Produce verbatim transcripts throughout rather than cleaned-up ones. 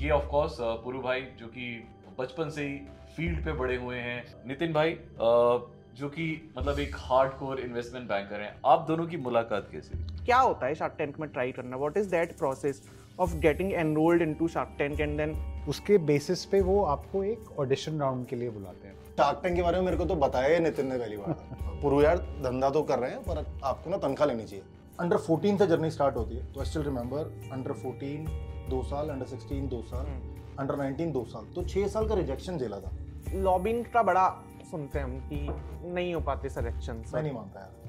ये of course Puru भाई जो कि बचपन से ही फील्ड पे बड़े हुए हैं, नितिन भाई जो कि मतलब एक हार्डकोर इन्वेस्टमेंट बैंकर हैं। आप दोनों की मुलाकात कैसे हुई? क्या होता है शार्क टैंक में ट्राई करना? What is that process of getting enrolled into Shark Tank and then उसके बेसिस पे वो आपको एक ऑडिशन राउंड के लिए बुलाते हैं। शार्क टैंक के बारे में मेरे को तो बताया ही नितिन ने पहली बार। पुरु यार धंधा तो कर रहे हैं पर आपको ना तनख्वाह लेनी चाहिए। अंडर फोर्टीन से जर्नी स्टार्ट होती है, तो I still remember under fourteen दो साल, अंडर सिक्सटीन दो साल, अंडर नाइनटीन दो साल, तो छह साल का रिजेक्शन झेला था। लॉबिंग का बड़ा सुनते हैं हम कि नहीं हो पाते सिलेक्शन। मैं नहीं मानता यार।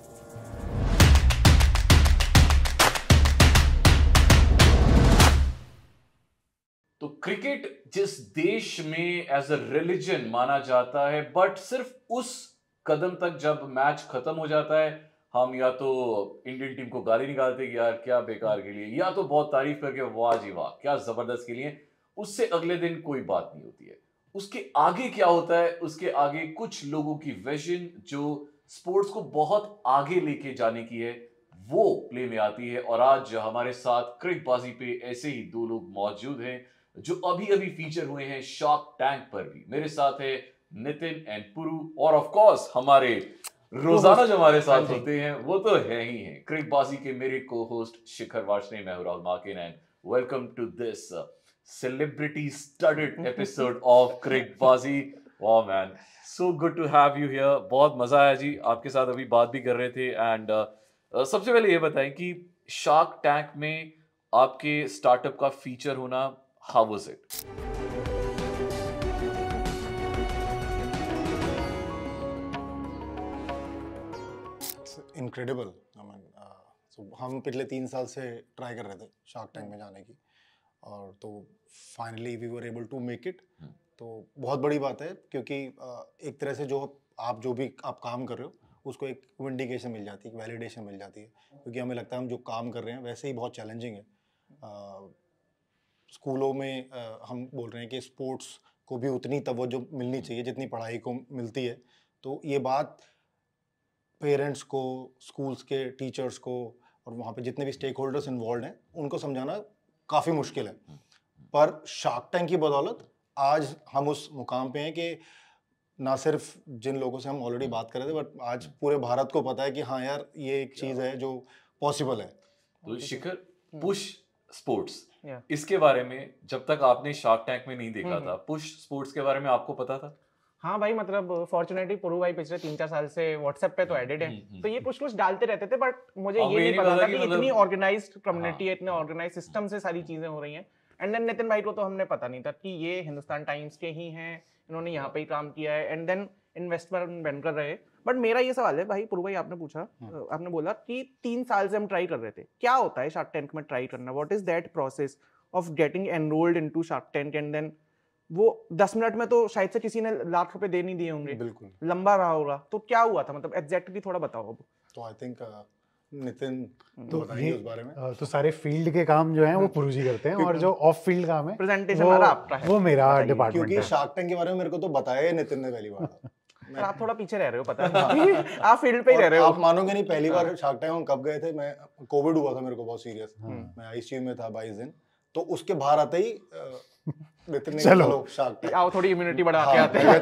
तो क्रिकेट जिस देश में एज अ रिलीजन माना जाता है, बट सिर्फ उस कदम तक जब मैच खत्म हो जाता है हम या तो इंडियन टीम को गाली निकालते कि यार क्या बेकार के लिए, या तो बहुत तारीफ करके वाह जी वाह क्या जबरदस्त के लिए, उससे अगले दिन कोई बात नहीं होती है। उसके आगे क्या होता है? उसके आगे कुछ लोगों की विजन जो स्पोर्ट्स को बहुत आगे लेके जाने की है वो प्ले में आती है। और आज हमारे साथ क्रिकबाजी पे ऐसे ही दो लोग मौजूद हैं जो अभी अभी फीचर हुए हैं शार्क टैंक पर भी। मेरे साथ है नितिन एंड पुरु, और ऑफ कोर्स हमारे रोजाना जो हमारे साथ होते हैं वो तो है ही हैं क्रिकबाजी के मेरे को होस्ट शिखर वार्ष्णेय, मैं हूं Rahul Markin and welcome to this celebrity studded episode of Cricbaazi. वाह man, so good to have you here. बहुत मजा आया जी, आपके साथ अभी बात भी कर रहे थे। एंड uh, uh, सबसे पहले ये बताएं कि शार्क टैंक में आपके स्टार्टअप का फीचर होना, how was it? Incredible. I mean, uh, so हम पिछले तीन साल से ट्राई कर रहे थे शार्क टैंक में जाने की, और तो finally we were able to make it. तो बहुत बड़ी बात है क्योंकि एक तरह से जो आप जो भी आप काम कर रहे हो उसको एक विंडिकेशन मिल जाती है, एक वैलिडेशन मिल जाती है, क्योंकि हमें लगता है हम जो काम कर रहे हैं वैसे ही बहुत चैलेंजिंग है। uh, स्कूलों में uh, हम बोल रहे हैं कि स्पोर्ट्स को भी उतनी तवज्जो मिलनी चाहिए जितनी पढ़ाई को मिलती है। तो ये बात पेरेंट्स को, स्कूल्स के टीचर्स को और वहाँ पे जितने भी स्टेक होल्डर्स इन्वॉल्व हैं उनको समझाना काफ़ी मुश्किल है। पर शार्क टैंक की बदौलत आज हम उस मुकाम पे हैं कि ना सिर्फ जिन लोगों से हम ऑलरेडी बात कर रहे थे, बट आज पूरे भारत को पता है कि हाँ यार ये एक चीज़ है जो पॉसिबल है। तो शिखर, पुश स्पोर्ट्स, इसके बारे में जब तक आपने शार्क टैंक में नहीं देखा था, पुश स्पोर्ट्स के बारे में आपको पता था? हाँ भाई, मतलब फॉर्चुनेटली पुरु भाई पिछले तीन चार साल से व्हाट्सएप पे तो एडिट है, तो ये पुश पुश डालते रहते थे, बट मुझे ये नहीं पता था कि इतनी ऑर्गेनाइज्ड कम्युनिटी है, इतने ऑर्गेनाइज्ड सिस्टम से सारी चीजें हो रही हैं। एंड देन नितिन भाई को तो हमने पता नहीं था कि ये हिंदुस्तान टाइम्स के ही हैं, इन्होंने यहाँ पे ही काम किया है, एंड देन इन्वेस्टमेंट बनकर रहे। बट मेरा ये सवाल है भाई, पुरु भाई आपने पूछा, आपने बोला कि तीन साल से हम ट्राई कर रहे थे। क्या होता है शार्क टैंक में ट्राई करना? What is that process of getting enrolled into Shark Tank and then वो दस मिनट में तो शायद से किसी ने लाख रुपए दे नहीं दिए होंगे, बिल्कुल लंबा रहा होगा। तो क्या हुआ था, मतलब एग्जैक्टली थोड़ा बताओ अब। तो आई थिंक नितिन तो बताइए उस बारे में। तो सारे फील्ड के काम जो हैं वो पुरु जी करते हैं, और जो ऑफ फील्ड काम है प्रेजेंटेशन वो, वाला आपका है, वो मेरा डिपार्टमेंट है। क्योंकि शार्क टैंक के बारे में मेरे को तो बताया ही नितिन ने पहली बार। आप थोड़ा पीछे रह रहे हो, पता नहीं आप फील्ड पे ही रह रहे हो। आप मानोगे नहीं, पहली बार शार्क टैंक हम कब गए थे, मैं कोविड हुआ था मेरे को बहुत सीरियस, मैं आईसीयू में था बाईस दिन। तो उसके बाहर आते ही नितिन ने चलो, चलो शार्क टैंक आओ थोड़ी इम्यूनिटी बढ़ा के हाँ, आते हैं,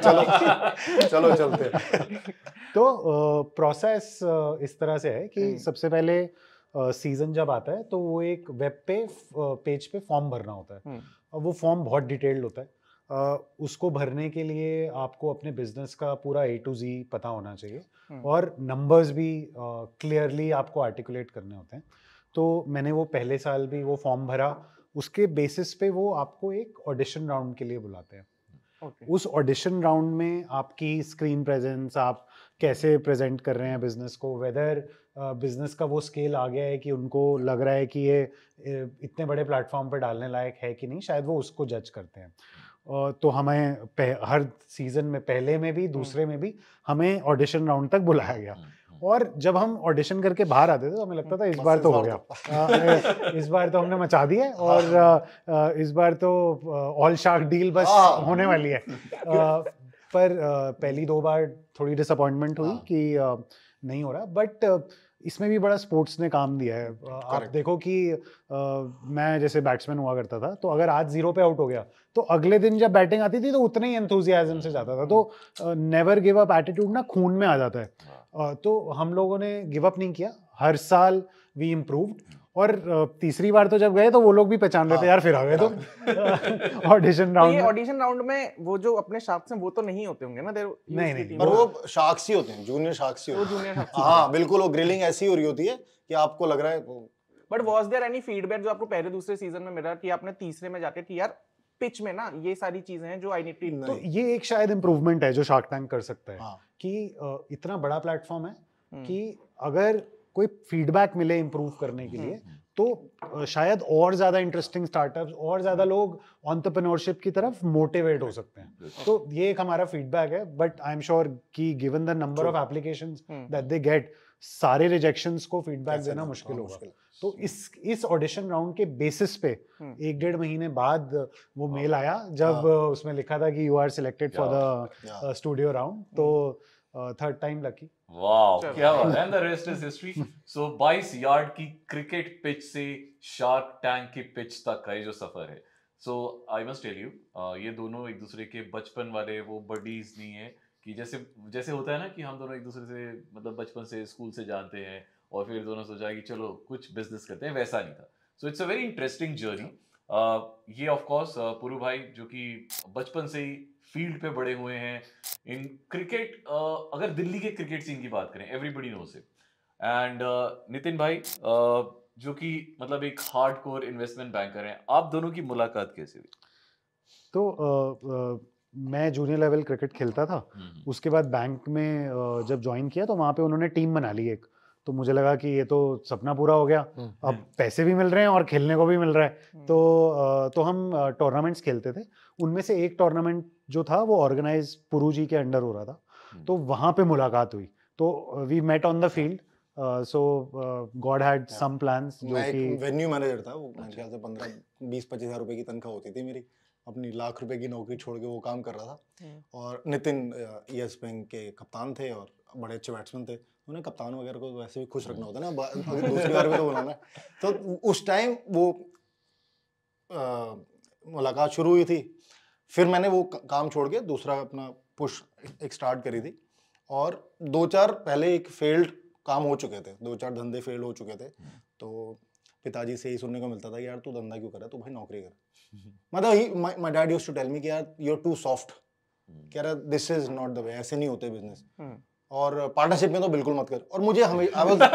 चलो चलो चलते। तो प्रोसेस इस तरह से है कि सबसे पहले सीजन जब आता है तो वो एक वेब पे पेज पे फॉर्म भरना होता है, और वो फॉर्म बहुत डिटेल्ड होता है। Uh, उसको भरने के लिए आपको अपने बिजनेस का पूरा ए टू जी पता होना चाहिए, और नंबर्स भी क्लियरली uh, आपको आर्टिकुलेट करने होते हैं। तो मैंने वो पहले साल भी वो फॉर्म भरा, उसके बेसिस पे वो आपको एक ऑडिशन राउंड के लिए बुलाते हैं। okay. उस ऑडिशन राउंड में आपकी स्क्रीन प्रेजेंस, आप कैसे प्रेजेंट कर रहे हैं बिजनेस को, वेदर बिजनेस का वो स्केल आ गया है कि उनको लग रहा है कि ये इतने बड़े प्लेटफॉर्म पे डालने लायक है कि नहीं, शायद वो उसको जज करते हैं। तो हमें हर सीजन में, पहले में भी दूसरे में भी हमें ऑडिशन राउंड तक बुलाया गया, और जब हम ऑडिशन करके बाहर आते थे तो हमें लगता था इस बार तो हो गया, इस बार तो हमने मचा दिया, और इस बार तो ऑल शार्क डील बस होने वाली है। पर पहली दो बार थोड़ी डिसअपॉइंटमेंट हुई कि नहीं हो रहा। बट इसमें भी बड़ा स्पोर्ट्स ने काम दिया है। आप देखो कि आ, मैं जैसे बैट्समैन हुआ करता था, तो अगर आज जीरो पे आउट हो गया तो अगले दिन जब बैटिंग आती थी तो उतने ही एंथुजियाज्म से जाता था। तो नेवर गिव अप एटीट्यूड ना खून में आ जाता है। आ, तो हम लोगों ने गिव अप नहीं किया, हर साल वी इम्प्रूव्ड। और तीसरी बार तो जब गए तो वो लोग भी पहचान रहे थे, यार फिर आ गए तो ऑडिशन राउंड ये ऑडिशन राउंड में वो जो अपने शार्क्स हैं वो तो नहीं होते होंगे ना, नहीं नहीं, पर वो शार्क्स ही होते हैं, जूनियर शार्क्स ही होते हैं। हाँ बिल्कुल, वो ग्रिलिंग ऐसी हो रही होती है कि आपको लग रहा है। But was there any feedback जो आपको पहले दूसरे सीजन में मिला कि आपने तीसरे में जाके कि यार पिच में ना ये सारी चीजें हैं जो आई नीड टू। तो ये एक शायद इंप्रूवमेंट है जो शार्क टैंक कर सकता है। हाँ। कि इतना बड़ा प्लेटफॉर्म है कि अगर कोई फीडबैक मिले इंप्रूव करने के लिए तो शायद और ज्यादा इंटरेस्टिंग स्टार्टअप्स और ज्यादा लोग एंटरप्रेन्योरशिप की तरफ मोटिवेट हो सकते हैं। तो ये एक हमारा फीडबैक है। बट आई एम श्योर कि given the number of applications that they get, सारे रिजेक्शंस को फीडबैक देना मुश्किल होगा। तो इस इस ऑडिशन राउंड के बेसिस पे एक डेढ़ महीने बाद वो मेल आया जब उसमें लिखा था कि you are selected for the studio round. तो थर्ड टाइम लकी। वाओ, क्या बात है। And the rest is history. So बाईस यार्ड की क्रिकेट पिच से शार्क टैंक की पिच तक का ये जो सफर है, so I must tell you, ये दोनों एक दूसरे के बचपन वाले वो बडीज नहीं है कि जैसे जैसे होता है ना कि हम दोनों एक दूसरे से मतलब बचपन से स्कूल से जानते हैं और फिर दोनों सोचा कि चलो कुछ बिजनेस करते हैं, वैसा नहीं था। So it's a very interesting journey. ये ऑफ कोर्स पुरु भाई जो कि बचपन से ही फील्ड पे बड़े हुए हैं इन क्रिकेट, uh, अगर दिल्ली के क्रिकेट सीन की बात करें everybody knows it. And Nitin भाई uh, जो कि मतलब एक हार्डकोर इन्वेस्टमेंट बैंकर हैं, आप दोनों की मुलाकात कैसे हुई? तो uh, uh, मैं जूनियर लेवल क्रिकेट खेलता था, उसके बाद बैंक में uh, जब ज्वाइन किया तो वहाँ पे उन्होंने टीम बना ली एक। तो मुझे लगा कि ये तो सपना पूरा हो गया, अब पैसे भी मिल रहे हैं और खेलने को भी मिल रहा है। तो तो हम टूर्नामेंट्स खेलते थे। उनमें से एक टूर्नामेंट जो था वो ऑर्गेनाइज पुरु जी के अंडर हो रहा था, तो वहाँ पे मुलाकात हुई। तो we met on the field. So God had some plans. जो मैं कि एक वेन्यू मैनेजर था, वो मेरे ख्याल से पंद्रह बीस पच्चीस हजार रुपए की तनख्वाह होती थी मेरी। अपनी लाख रुपए की नौकरी छोड़ के वो काम कर रहा था। और नितिन यस बैंक के कप्तान थे और बड़े अच्छे बैट्समैन थे। उन्हें कप्तान वगैरह को वैसे भी खुश रखना होता है ना, दूसरी बार भी तो बुलाना। तो उस टाइम वो मुलाकात शुरू हुई थी। फिर मैंने वो काम छोड़ के दूसरा अपना पुश एक स्टार्ट करी थी। और दो चार पहले एक फेल्ड काम हो चुके थे, दो चार धंधे फेल हो चुके थे। तो पिताजी से ही सुनने को मिलता था यार तू धंधा क्यों कर रहा है, तू भाई नौकरी कर। मतलब my dad used to tell me कि यार यू आर टू सॉफ्ट, कह रहा this is not the way, ऐसे नहीं होते बिजनेस। और पार्टनरशिप में तो बिल्कुल मत कर। और मुझे हमें I was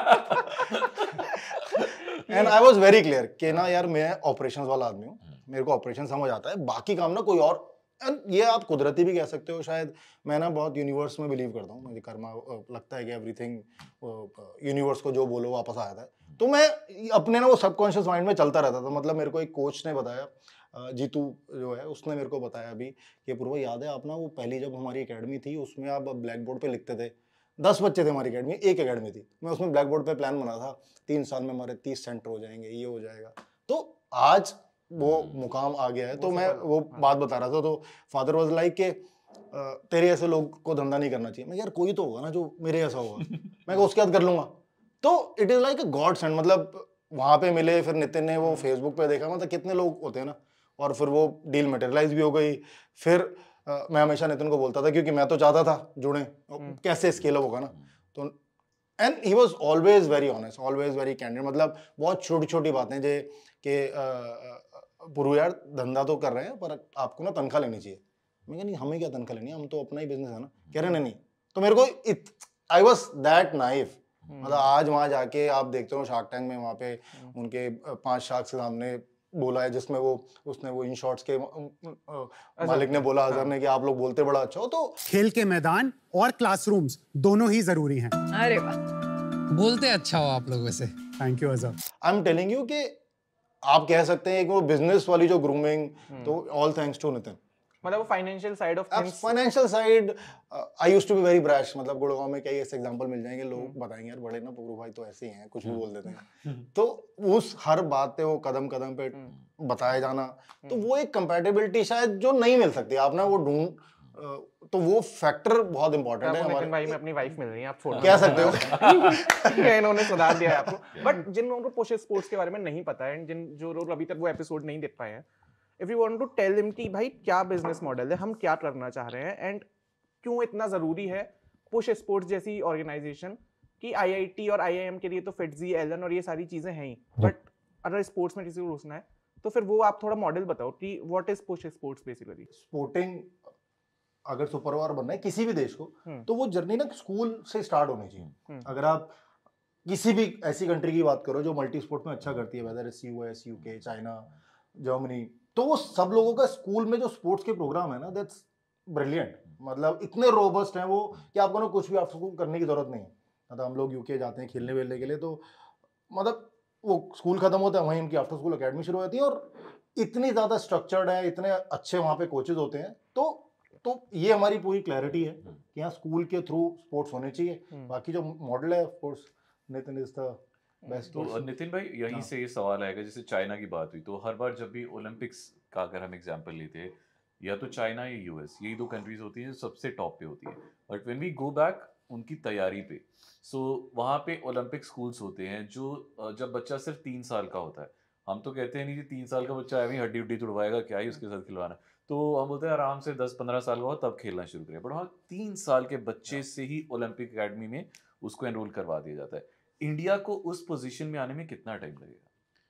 and I was very clear कि ना यार मैं ऑपरेशंस वाला आदमी हूँ, मेरे को ऑपरेशन समझ आता है, बाकी काम ना कोई और। एंड ये आप कुदरती भी कह सकते हो शायद। मैं ना बहुत यूनिवर्स में बिलीव करता हूँ, मुझे कर्मा लगता है कि एवरीथिंग यूनिवर्स को जो बोलो वापस आ जाता है। तो मैं अपने ना वो सबकॉन्शियस माइंड में चलता रहता था। मतलब मेरे को एक कोच ने बताया, जीतू जो है उसने मेरे को बताया अभी कि पूर्व याद है आप ना वो पहली जब हमारी एकेडमी थी उसमें आप ब्लैक बोर्ड पे लिखते थे, दस बच्चे थे हमारी एकेडमी, एक एकेडमी थी, मैं उसमें ब्लैक बोर्ड पे प्लान बना था तीन साल में हमारे तीस सेंटर हो जाएंगे, ये हो जाएगा। तो आज वो मुकाम आ गया है। तो मैं वो बात बता रहा था, तो फादर वाज लाइक के तेरे ऐसे लोग को धंधा नहीं करना चाहिए। मैं यार कोई तो होगा ना जो मेरे ऐसा होगा, मैं उसके बाद कर लूंगा। तो it is like a godsend. मतलब वहां पे मिले, फिर नितिन ने वो फेसबुक पे देखा, मतलब कितने लोग होते हैं ना, और फिर वो डील मटेरियलाइज भी हो गई। फिर uh, मैं हमेशा नितिन को बोलता था क्योंकि मैं तो चाहता था जुड़े, कैसे स्केल अप होगा ना। तो and he was always very honest, always very candid. मतलब बहुत छोटी छोटी बातें जे कि पुरु यार धंधा तो कर रहे हैं पर आपको ना तनख्वाह लेनी चाहिए। मैं कहा नहीं हमें क्या तनख्वाह लेनी है, हम तो अपना ही बिजनेस है ना। कह रहे नहीं नहीं। तो मेरे को आई वाज दैट नाइफ। मतलब आज वहां जाके आप देखते हो शार्क टैंक में, वहां पे उनके पांच शार्क के सामने बोला है जिसमें वो उसने वो इन शॉर्ट्स के मालिक ने बोला अजहर ने कि आप लोग बोलते बड़ा अच्छा हो। तो खेल के मैदान और क्लासरूम्स दोनों ही जरूरी हैं। अरे वाह, बोलते अच्छा हो आप लोग वैसे। Thank you Azhar. I am telling you कि आप कह सकते हैं कि वो बिजनेस वाली जो ग्रूमिंग, तो ऑल थैंक्स टू नितिन। मतलब वो financial side of things, financial side I used to be very brash. मतलब गुड़गांव में कई ऐसे एग्जांपल मिल जाएंगे, लोग बताएंगे यार बड़े ना पुरु भाई तो ऐसे ही हैं, कुछ भी बोल देते हैं। तो उस हर बात पे वो कदम कदम पे बताया जाना, तो वो एक कंपैटिबिलिटी शायद जो नहीं मिल सकती। आप ना वो ढूंढ तो वो फैक्टर बहुत इंपॉर्टेंट है हमारे। भाई में अपनी वाइफ मिल रही है, आप छोड़ कह सकते हो। इन्होंने सुधार दिया है आपको। बट जिन लोगों को पुश स्पोर्ट्स के बारे में नहीं पता है, जिन जो लोग अभी तक वो एपिसोड नहीं देख पाए हैं, if you want to tell them कि भाई क्या बिजनेस मॉडल है, हम क्या करना चाह रहे हैं, एंड क्यों इतना जरूरी है पुश स्पोर्ट्स जैसी ऑर्गेनाइजेशन की। आईआईटी और आईआईएम के लिए तो फिट्जी, एलन और ये सारी चीजें हैं ही, बट अगर स्पोर्ट्स में किसी को घुसना है तो फिर वो आप थोड़ा मॉडल बताओ कि what is push sports basically. Sporting अगर सुपर पावर बनना है किसी भी देश को, तो वो जर्नी ना स्कूल से स्टार्ट होनी चाहिए। अगर आप किसी भी ऐसी कंट्री की बात करो जो मल्टी स्पोर्ट में अच्छा करती है, whether it's US, UK, China, Germany, तो वो सब लोगों का स्कूल में जो स्पोर्ट्स के प्रोग्राम है ना, दैट्स ब्रिलियंट। मतलब इतने रोबस्ट हैं वो कि आपको ना कुछ भी आफ्टर स्कूल करने की जरूरत नहीं है। मतलब हम लोग यूके जाते हैं खेलने वेलने के लिए, तो मतलब वो स्कूल खत्म होता है, वहीं उनकी आफ्टर स्कूल एकेडमी शुरू होती है, और इतनी ज़्यादा स्ट्रक्चर्ड है, इतने अच्छे वहाँ पे कोचेज होते हैं। तो तो ये हमारी पूरी क्लैरिटी है कि यहाँ स्कूल के थ्रू स्पोर्ट्स होने चाहिए। बाकी जो मॉडल है, of course Nitin is the best. तो नितिन भाई यहीं से ये सवाल आएगा, जैसे चाइना की बात हुई, तो हर बार जब भी ओलंपिक्स का अगर हम एग्जांपल लेते हैं, या तो चाइना या यूएस, यही दो कंट्रीज होती हैं जो सबसे टॉप पे होती है। But when we go back उनकी तैयारी पे, सो so, वहाँ पे ओलंपिक स्कूल्स होते हैं जो जब बच्चा सिर्फ तीन साल का होता है, हम तो कहते हैं नहीं कि तीन साल का बच्चा है हड्डी उड्डी तुड़वाएगा, क्या ही उसके साथ खिलवाना, तो हम बोलते हैं आराम से दस पंद्रह साल का हो तब खेलना शुरू करें। बट वहाँ तीन साल के बच्चे से ही ओलंपिक एकेडमी में उसको एनरोल करवा दिया जाता है। इंडिया को उस पोजीशन में आने में कितना टाइम लगेगा?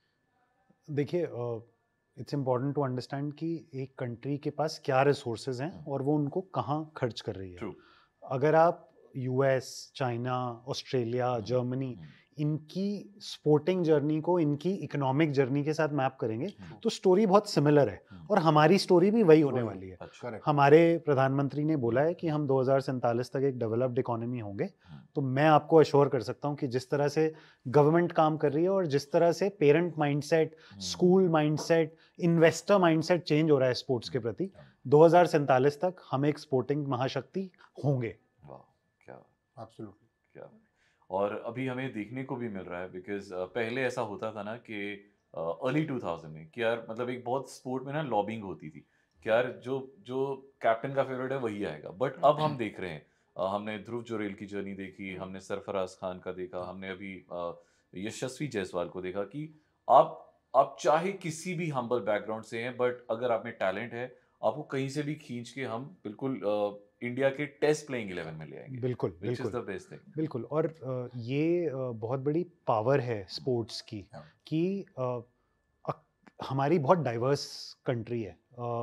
देखिए, इट्स इम्पॉर्टेंट टू अंडरस्टैंड कि एक कंट्री के पास क्या रिसोर्सेज हैं और वो उनको कहाँ खर्च कर रही है। True. अगर आप यूएस, चाइना, ऑस्ट्रेलिया, जर्मनी, इनकी स्पोर्टिंग जर्नी को इनकी इकोनॉमिक जर्नी के साथ मैप करेंगे तो स्टोरी बहुत सिमिलर है, और हमारी स्टोरी भी वही होने वाली है। अच्छा, हमारे प्रधानमंत्री ने बोला है कि हम दो हज़ार सैंतालीस तक एक डेवलप्ड इकोनॉमी होंगे। तो मैं आपको अश्योर कर सकता हूँ कि जिस तरह से गवर्नमेंट काम कर रही है और जिस तरह से parent mindset, school mindset, investor mindset change हो रहा है स्पोर्ट्स के प्रति, दो हज़ार सैंतालीस तक हम एक स्पोर्टिंग महाशक्ति होंगे। एब्सोल्युटली, क्या और अभी हमें देखने को भी मिल रहा है, बिकॉज पहले ऐसा होता था ना कि अर्ली टू थाउज़ेंड में कि यार मतलब एक बहुत स्पोर्ट में ना लॉबिंग होती थी कि यार जो जो कैप्टन का फेवरेट है वही आएगा। बट अब हम देख रहे हैं, uh, हमने ध्रुव जोरेल की जर्नी देखी, हमने सरफराज खान का देखा, हमने अभी uh, यशस्वी जायसवाल को देखा कि आप आप चाहे किसी भी हम्बल बैकग्राउंड से हैं, बट अगर आप में टैलेंट है आपको कहीं से भी खींच के हम बिल्कुल uh, इंडिया के टेस्ट प्लेइंग इलेवन में ले आएंगे। बिल्कुल बिल्कुल द बेस्ट थिंग। बिल्कुल। और uh, ये uh, बहुत बड़ी पावर है स्पोर्ट्स की कि uh, हमारी बहुत डाइवर्स कंट्री है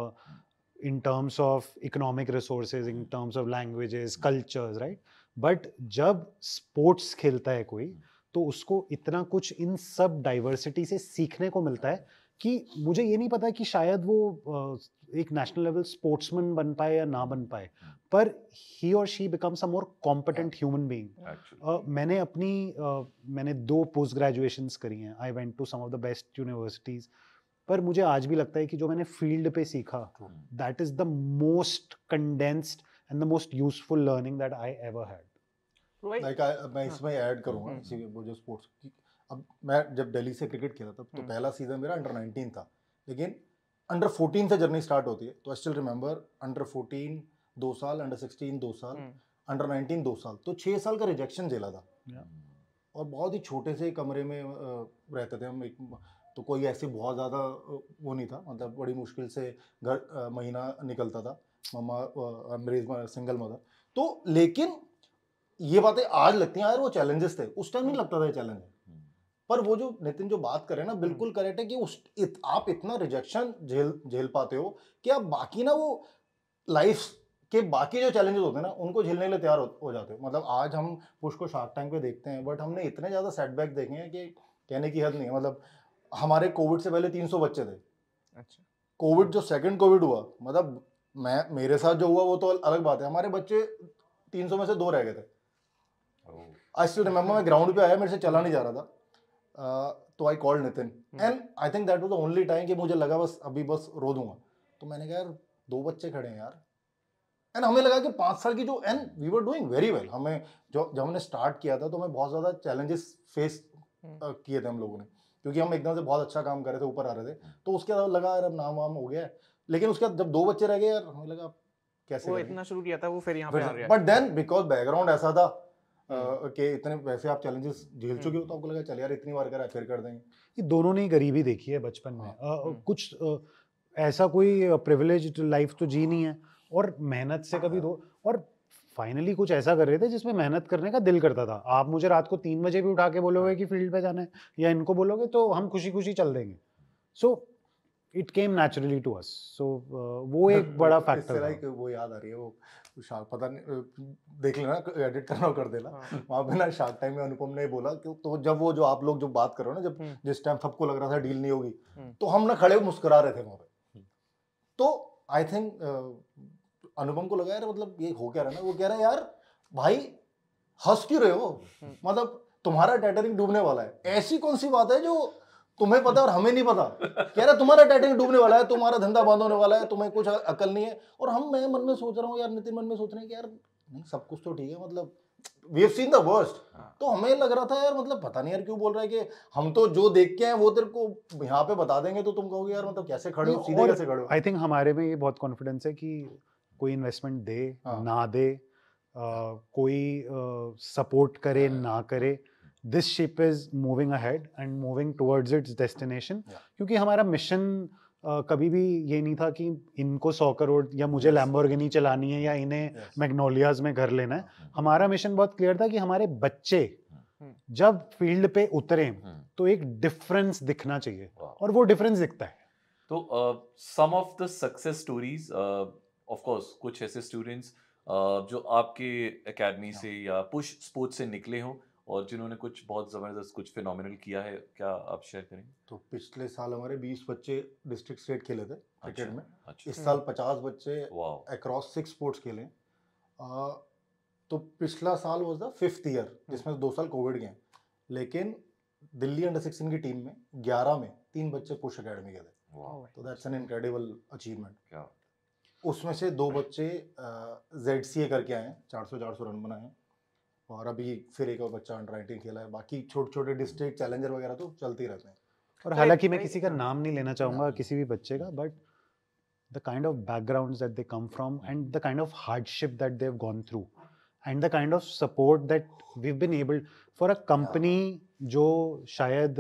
in terms of economic resources, in terms of languages, cultures, right. But जब स्पोर्ट्स खेलता है कोई तो उसको इतना कुछ इन सब डाइवर्सिटी से सीखने को मिलता है कि मुझे ये नहीं पता कि शायद वो एक नेशनल लेवल स्पोर्ट्समैन बन पाए या ना बन पाए, पर ही और she becomes a more competent human being. मैंने अपनी uh, मैंने दो पोस्ट ग्रेजुएशंस करी हैं, I went to some of the best universities, पर मुझे आज भी लगता है कि जो मैंने फील्ड पे सीखा, that is the most condensed and the most useful learning that I ever had. Like मैं इसमें ऐड करूंगा इसी वो जो स्पोर्ट्स की, अब मैं जब दिल्ली से क्रिकेट खेला था तो पहला सीजन मेरा अंडर नाइनटीन था, लेकिन अंडर फोर्टीन से जर्नी स्टार्ट होती है। तो I still remember under fourteen दो साल, अंडर सिक्सटीन दो साल, अंडर नाइनटीन दो साल, तो छः साल का रिजेक्शन झेला था। और बहुत ही छोटे से कमरे में रहते थे हम, एक तो कोई ऐसे बहुत ज़्यादा वो नहीं था, मतलब बड़ी मुश्किल से घर महीना निकलता था। मम्मा मेरी सिंगल मदर, तो लेकिन ये बातें आज लगती हैं यार वो चैलेंजेस थे, उस टाइम नहीं लगता था ये चैलेंज। पर वो जो नितिन जो बात कर रहे हैं ना, बिल्कुल करेक्ट है कि उस इत, आप इतना रिजेक्शन झेल झेल पाते हो कि आप बाकी ना वो लाइफ के बाकी जो चैलेंजेस होते हैं ना उनको झेलने के लिए तैयार हो, हो जाते हो। मतलब आज हम पुश को शार्क टैंक पे देखते हैं, बट हमने इतने ज़्यादा सेटबैक देखे हैं कि कहने की हद नहीं है। मतलब हमारे कोविड से पहले तीन सौ बच्चे थे। अच्छा, कोविड जो सेकंड कोविड हुआ, मतलब मैं मेरे साथ जो हुआ वो तो अलग बात है, हमारे बच्चे तीन सौ में से दो रह गए थे। आई स्टिल रिमेंबर, मैं ग्राउंड पे आया, मेरे से चला नहीं जा रहा था, uh, तो I called Nitin and I think that was the only time कि मुझे लगा बस अभी बस रो दूंगा। तो मैंने कहा यार दो बच्चे खड़े हैं यार, एंड हमें लगा कि पाँच साल की जो, and we were doing very well. हमें जो जब हमने स्टार्ट किया था तो हमें बहुत ज़्यादा चैलेंजेस फेस uh, किए थे हम लोगों ने, क्योंकि हम एकदम से बहुत अच्छा काम कर रहे थे, ऊपर आ रहे थे। तो उसके बाद लगा यार अब नाम वाम हो गया है, लेकिन उसके बाद जब दो बच्चे रह गए यार हमें लगा कैसे वो इतना शुरू किया था, वो फिर यहाँ पे आ गया। बट देन बिकॉज बैकग्राउंड ऐसा था कि इतने वैसे आप चैलेंजेस झेल चुके हो, तो आपको लगा चल यार इतनी बार करा फिर कर देंगे। ये दोनों ने गरीबी देखी है बचपन में। uh, कुछ uh, ऐसा कोई प्रिविलेज्ड लाइफ तो जी नहीं है, और मेहनत से कभी दो, और फाइनली कुछ ऐसा कर रहे थे जिसमें मेहनत करने का दिल करता था। आप मुझे रात को तीन बजे भी उठा के बोलोगे कि फील्ड पे जाना है, या इनको बोलोगे तो हम खुशी खुशी चल देंगे। So it came naturally to us. So वो एक बड़ा फैक्टर है। वो याद आ रही है, वो शार्क, पता नहीं देख लेना, एडिट करना कर देना, वहाँ पे ना शार्क टाइम में अनुपम ने बोला कि तो जब वो जो आप लोग जो बात कर रहे हो ना, जब जिस टाइम सबको लग रहा था डील नहीं होगी, तो हम ना खड़े मुस्कुरा रहे थे वहाँ पे। तो आई थिंक अनुपम को लगा यार मतलब ये हो क्या रहा है ना, वो कह रहा है यार भाई हंस क्यों रहे हो, मतलब तुम्हारा टाइटैनिक डूबने वाला है, ऐसी कौन सी बात है जो तुम्हें पता और हमें नहीं पता। कह रहा तुम्हारा टाइटैनिक डूबने वाला है, तुम्हारा धंधा बंद होने वाला है, तुम्हें कुछ अकल नहीं है। और हम मैं मन में सोच रहा हूँ यार, नितिन मन में सोच रहे हैं कि यार नहीं सब कुछ तो ठीक है, मतलब we have seen the worst. तो हमें लग रहा था यार मतलब पता नहीं यार क्यों बोल रहा है कि हम तो जो देख के हैं वो तेरे को यहाँ पे बता देंगे, तो तुम कहोगे यार मतलब कैसे खड़े हो, सीधे कैसे खड़े हो। आई थिंक हमारे में ये बहुत कॉन्फिडेंस है कि कोई इन्वेस्टमेंट दे ना दे, कोई सपोर्ट करे ना करे, this ship is moving ahead and moving towards its destination। yeah. क्योंकि हमारा मिशन uh, कभी भी ये नहीं था कि इनको सौ करोड़ या मुझे लैम्बोर्गिनी yes. चलानी है या इन्हें yes. मैग्नोलियाज में घर लेना है। mm-hmm. हमारा मिशन बहुत क्लियर था कि हमारे बच्चे mm-hmm. जब फील्ड पे उतरे mm-hmm. तो एक डिफरेंस दिखना चाहिए, wow. और वो डिफरेंस दिखता है। तो some of the success stories, of course कुछ ऐसे स्टूडेंट्स uh, जो आपके एकेडमी yeah. से या पुश स्पोर्ट्स से निकले हों और जिन्होंने कुछ बहुत जबरदस्त कुछ फिनोमिनल किया है, क्या आप शेयर करेंगे? तो पिछले साल हमारे बीस बच्चे डिस्ट्रिक्ट स्टेट खेले थे क्रिकेट अच्छा, में। अच्छा। इस साल पचास बच्चे अक्रॉस सिक्स स्पोर्ट्स खेले। आ, तो पिछला साल वाज द फिफ्थ ईयर जिसमें दो साल कोविड गए, लेकिन दिल्ली अंडर सिक्सटीन की टीम में ग्यारह में तीन बच्चे पुश अकेडमी के थे। तो दैट्स एन इनक्रेडिबल अचीवमेंट। उसमें से दो बच्चे जेड सी ए करके आए, चार सौ चार सौ रन बनाए, और अभी फिर एक और बच्चा अंडर नाइनटीन खेला है। बाकी छोटे छोटे डिस्ट्रिक्ट चैलेंजर वगैरह तो चलते ही रहते हैं। और हालांकि मैं किसी का नाम नहीं लेना चाहूँगा किसी भी बच्चे का, but the kind of backgrounds that they come from and the kind of hardship that they have gone through and the kind of support that we have been able for a company जो शायद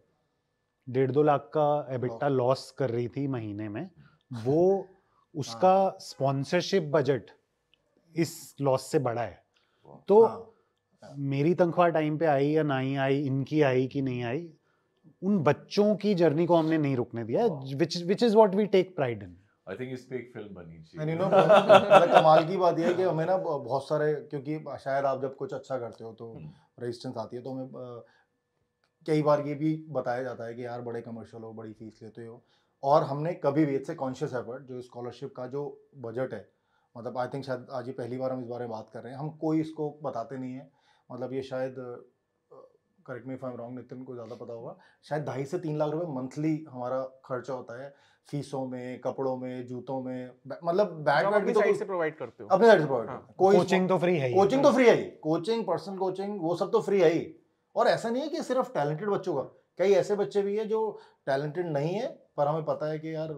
डेढ़ दो लाख का EBITDA loss कर रही थी महीने में, वो उसका स्पॉन्सरशिप बजट इस लॉस से बड़ा है। तो मेरी तनख्वाह टाइम पे आई या नहीं आई, इनकी आई कि नहीं आई, उन बच्चों की जर्नी को हमने नहीं रुकने दिया, which which is what we take pride in। I think इस पे एक फिल्म बनी चाहिए। And you know, मतलब कमाल की बात ये है कि हमें ना बहुत सारे, क्योंकि शायद आप जब कुछ अच्छा करते हो तो रेजिस्टेंस आती है, तो हमें कई बार ये भी बताया जाता है कि यार बड़े कमर्शियल हो, बड़ी फीस लेते हो, और हमने कभी भी इससे कॉन्शियस एफर्ट जो स्कॉलरशिप का जो बजट है, मतलब आई थिंक शायद आज ही पहली बार हम इस बारे में बात कर रहे हैं, हम कोई इसको बताते नहीं है। मतलब ये शायद, correct me if I am wrong, Nitin को ज़्यादा पता होगा, शायद ढाई से तीन लाख रुपए मंथली हमारा खर्चा होता है फीसों में, कपड़ों में, जूतों में, मतलब बैग बैग भी तो साइड से प्रोवाइड करते हो, अपने साइड से प्रोवाइड करते हैं। कोई कोचिंग तो फ्री है, कोचिंग तो फ्री है, कोचिंग, पर्सनल कोचिंग, वो सब तो फ्री है ही। और ऐसा नहीं है कि सिर्फ टैलेंटेड बच्चों का, कई ऐसे बच्चे भी है जो टैलेंटेड नहीं है, पर हमें पता है कि यार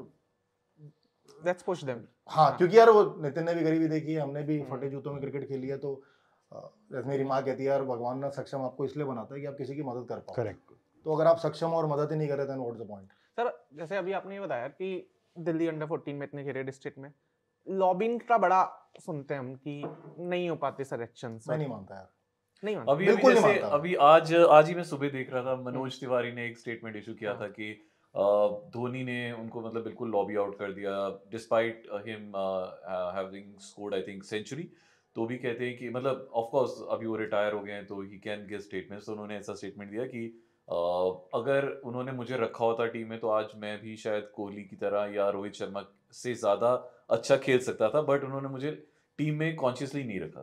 लेट्स पुश देम। हाँ, क्योंकि यार वो नितिन ने भी गरीबी देखी है, हमने भी फटे जूतों में क्रिकेट खेली है। तो जैसे मेरी माँ कहती है यार भगवान ना सक्षम आपको इसलिए बनाता है कि आप किसी की मदद कर पाओ। करेक्ट। तो अगर आप सक्षम और मदद ही नहीं कर रहे then what's the point. Sir जैसे अभी आपने ये बताया कि दिल्ली अंडर फोर्टीन में इतने खेले डिस्ट्रिक्ट में, लॉबिंग का बड़ा सुनते हैं हम कि नहीं हो पाते सिलेक्शन। मैं नहीं मानता यार, नहीं मानता, अभी अभी जैसे अभी आज आज ही मैं सुबह देख रहा था, मनोज तिवारी ने एक स्टेटमेंट इशू किया था कि धोनी ने उनको मतलब बिल्कुल लॉबी आउट कर दिया despite him having scored I think century. तो भी कहते हैं कि मतलब ऑफ कोर्स अभी वो रिटायर हो गए हैं तो ही कैन गिव स्टेटमेंट्स। तो उन्होंने ऐसा स्टेटमेंट दिया कि uh, अगर उन्होंने मुझे रखा होता टीम में तो आज मैं भी शायद कोहली की तरह या रोहित शर्मा से ज्यादा अच्छा खेल सकता था, बट उन्होंने मुझे टीम में कॉन्शियसली नहीं रखा।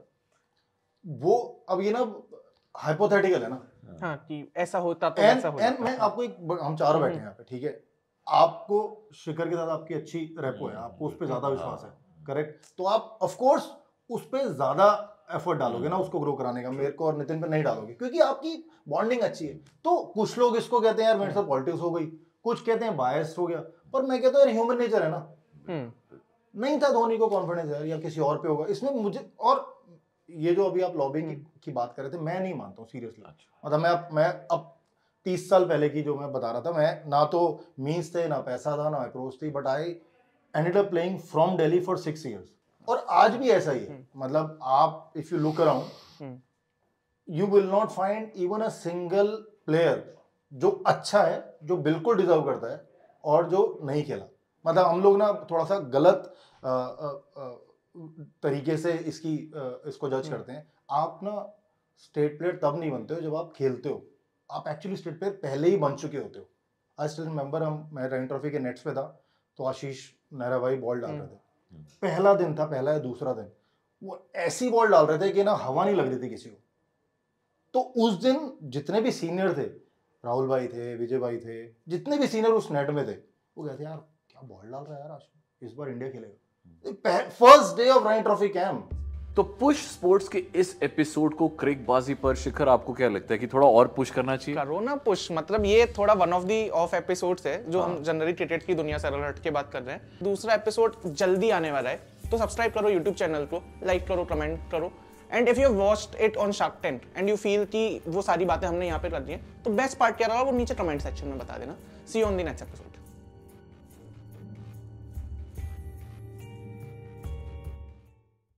वो अब ये ना हाइपोथेटिकल है ना, हाँ, कि ऐसा होता तो ऐसा होता। एंड मैं आपको एक, हम चारों बैठे हैं यहाँ पे, ठीक है, आपको शिखर के साथ आपकी अच्छी रेपो है, आपको उस पर ज्यादा विश्वास है, करेक्ट, तो आप ऑफ कोर्स उस पर ज्यादा एफर्ट डालोगे ना उसको ग्रो कराने का। मेरे को और नितिन पे नहीं डालोगे क्योंकि आपकी बॉन्डिंग अच्छी है। तो कुछ लोग इसको कहते हैं यार मेरे साथ पॉलिटिक्स हो गई, कुछ कहते हैं बायस्ड हो गया, पर मैं कहता हूँ यार ह्यूमन नेचर है ना, नहीं था धोनी को कॉन्फिडेंस यार या किसी और पे होगा इसमें मुझे। और ये जो अभी आप लॉबिंग की, की बात कर रहे थे, मैं नहीं मानता हूँ सीरियसली। मतलब मैं मैं अब तीस साल पहले की जो मैं बता रहा था, मैं ना तो मीन्स थे ना पैसा था ना अप्रोच थी, but I ended up playing from Delhi for six years. और आज भी ऐसा ही है। मतलब आप if you look around you will not find even a single player जो अच्छा है, जो बिल्कुल डिजर्व करता है और जो नहीं खेला। मतलब हम लोग ना थोड़ा सा गलत आ, आ, आ, तरीके से इसकी आ, इसको जज करते हैं। आप ना स्टेट प्लेयर तब नहीं बनते हो जब आप खेलते हो, आप एक्चुअली स्टेट प्लेयर पहले ही बन चुके होते हो। आई स्टिल रिमेंबर, हम मैं रैन ट्रॉफी के नेट्स पे था तो आशीष नेहरा भाई बॉल डाल रहे थे, पहला दिन था, पहला या दूसरा दिन, वो ऐसी बॉल डाल रहे थे कि ना हवा नहीं लग रही थी किसी को। तो उस दिन जितने भी सीनियर थे, राहुल भाई थे, विजय भाई थे, जितने भी सीनियर उस नेट में थे, वो कहते यार क्या बॉल डाल रहा है यार आशीष, इस बार इंडिया खेलेगा। फर्स्ट डे ऑफ रैन ट्रॉफी कैंप। तो पुश स्पोर्ट्स के इस एपिसोड को क्रिकबाजी पर शिखर आपको क्या लगता है कि थोड़ा और पुश करना चाहिए? करो ना पुश। मतलब ये थोड़ा one of the of episodes है जो हाँ। हम जनरली क्रिकेट की दुनिया से हट के बात कर रहे हैं। दूसरा एपिसोड जल्दी आने वाला है, तो सब्सक्राइब करो यूट्यूब चैनल को, लाइक करो, कमेंट करो। And if you have watched it on Shark Tank and you feel कि वो सारी बातें हमने यहाँ पे कर दी हैं, तो बेस्ट पार्ट क्या रहा वो नीचे कमेंट सेक्शन में बता देना। See you on the next episode.